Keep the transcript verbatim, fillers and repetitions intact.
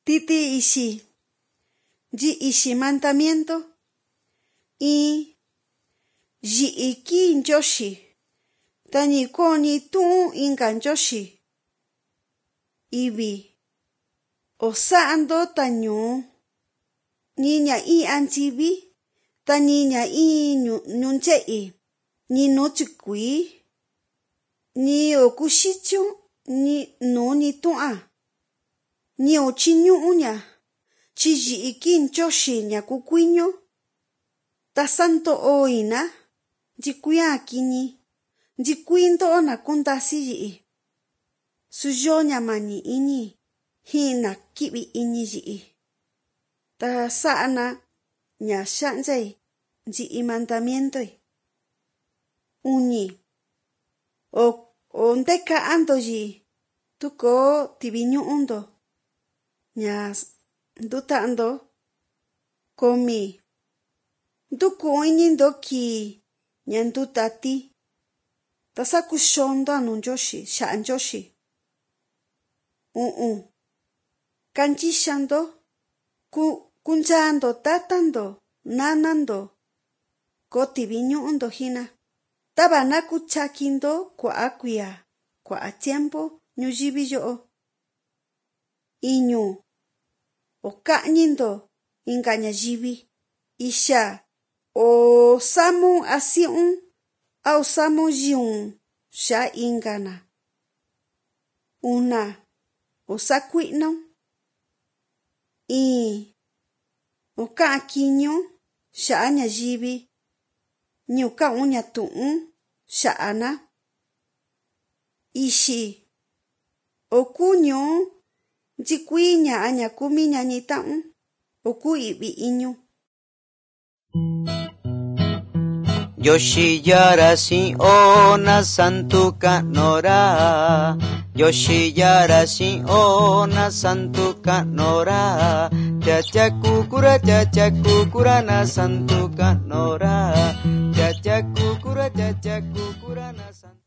titi ixi, yi ixi mandamiento, in yi iki nyoshi, tani koni tu inka nyoshi, ibi, osando tañu, niña i antibi, taniña i nyunchei, ni nuchikui, ni okushichu, ni no ni tua, ni ochiñuña, chi yi iki nyoshi ña kukuiño, ta santo oina, njikuia kini, njikuindo na kuntasi yi, suyoña mani ini, hina kibi ini yi, ta saana ña xanjai, nji mandamiento. Uni, o o ndeka ando yi, tuko tibiñuundo, ña ndutando, komi, nduku inindo ki, ña ndutati, ta sakushondo anu nyoshi, xa nyoshi. Uh-uh, kanchisando, ku kunchando tatando, nanando, ko tibiñuundo hina. Taba nakuchakindo kwa kuia, kwa tiempo ñuyivi yo'o. Iñu, o ka'ñindo inka ñayivi, isha, o samu asiun, au samu yiun, xa inkana. Una, o sakui'no, in, o ka'kiñu, xa ñayivi, ñu ka'un ña tu'un, xa'ana. Ixi, o kuñu, njikui ña'a ña kumi ña nita'un, o ku ibi iñu. Yoshiyara si ona santu kanora, Yoshiyara si ona santu kanora, Chacha kukura chacha kukura na santu kanora, Chacha kukura chacha kukura na santu